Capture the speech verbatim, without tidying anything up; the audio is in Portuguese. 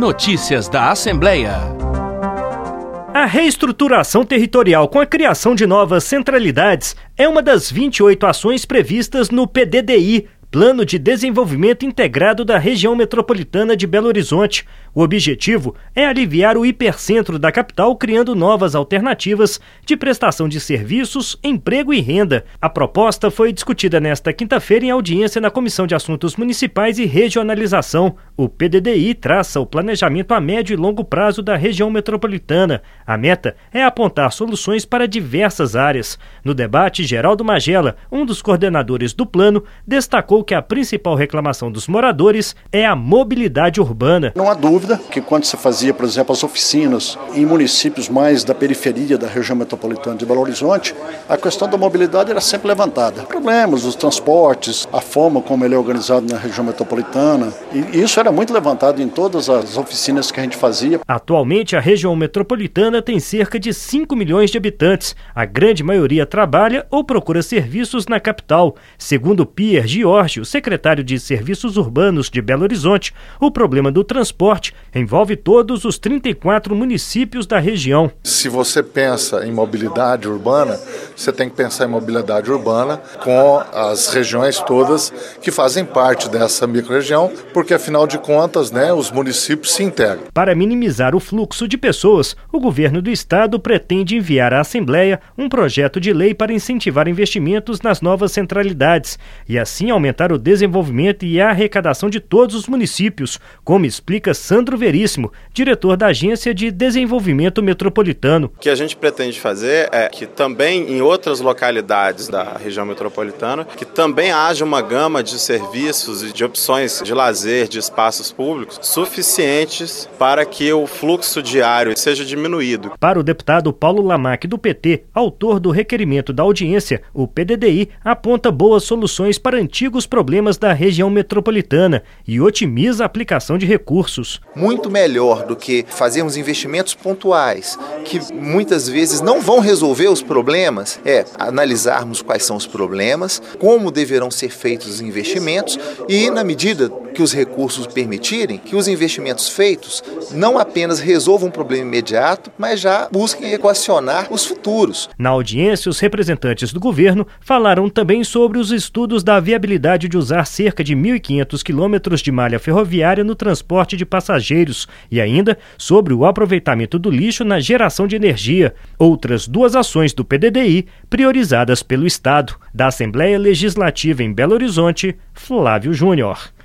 Notícias da Assembleia. A reestruturação territorial com a criação de novas centralidades é uma das vinte e oito ações previstas no P D D I, Plano de Desenvolvimento Integrado da Região Metropolitana de Belo Horizonte. O objetivo é aliviar o hipercentro da capital, criando novas alternativas de prestação de serviços, emprego e renda. A proposta foi discutida nesta quinta-feira em audiência na Comissão de Assuntos Municipais e Regionalização. O P D D I traça o planejamento a médio e longo prazo da região metropolitana. A meta é apontar soluções para diversas áreas. No debate, Geraldo Magela, um dos coordenadores do plano, destacou que a principal reclamação dos moradores é a mobilidade urbana. Não há dúvida que quando se fazia, por exemplo, as oficinas em municípios mais da periferia da região metropolitana de Belo Horizonte, a questão da mobilidade era sempre levantada. Problemas dos transportes, a forma como ele é organizado na região metropolitana, e isso era muito levantado em todas as oficinas que a gente fazia. Atualmente, a região metropolitana tem cerca de cinco milhões de habitantes. A grande maioria trabalha ou procura serviços na capital. Segundo Pierre Giorgi, o secretário de Serviços Urbanos de Belo Horizonte, o problema do transporte envolve todos os trinta e quatro municípios da região. Se você pensa em mobilidade urbana, você tem que pensar em mobilidade urbana com as regiões todas que fazem parte dessa microrregião, porque afinal de contas, né, os municípios se integram. Para minimizar o fluxo de pessoas, o governo do estado pretende enviar à Assembleia um projeto de lei para incentivar investimentos nas novas centralidades e assim aumentar o desenvolvimento e a arrecadação de todos os municípios, como explica Sandro Veríssimo, diretor da Agência de Desenvolvimento Metropolitano. O que a gente pretende fazer é que também em outras localidades da região metropolitana, que também haja uma gama de serviços e de opções de lazer, de espaços públicos suficientes para que o fluxo diário seja diminuído. Para o deputado Paulo Lamac, do P T, autor do requerimento da audiência, o P D D I aponta boas soluções para antigos problemas da região metropolitana e otimiza a aplicação de recursos. Muito melhor do que fazermos investimentos pontuais, que muitas vezes não vão resolver os problemas, é analisarmos quais são os problemas, como deverão ser feitos os investimentos e, na medida que os recursos permitirem, que os investimentos feitos não apenas resolvam um problema imediato, mas já busquem equacionar os futuros. Na audiência, os representantes do governo falaram também sobre os estudos da viabilidade de usar cerca de mil e quinhentos quilômetros de malha ferroviária no transporte de passageiros e ainda sobre o aproveitamento do lixo na geração de energia. Outras duas ações do P D D I priorizadas pelo Estado. Da Assembleia Legislativa em Belo Horizonte, Flávio Júnior.